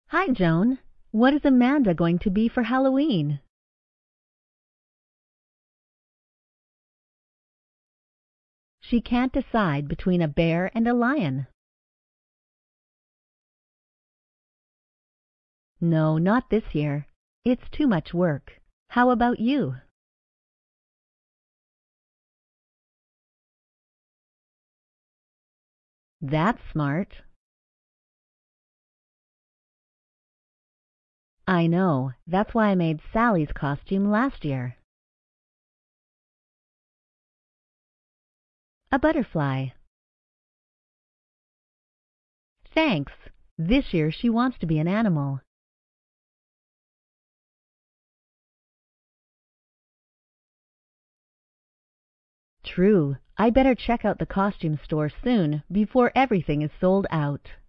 Hi, Joan. What is Amanda going to be for Halloween? She can't decide between a bear and a lion. No, not this year. It's too much work. How about you? That's smart. I know. That's why I made Sally's costume last year. A butterfly. Thanks. This year she wants to be an animal. True. I better check out the costume store soon before everything is sold out.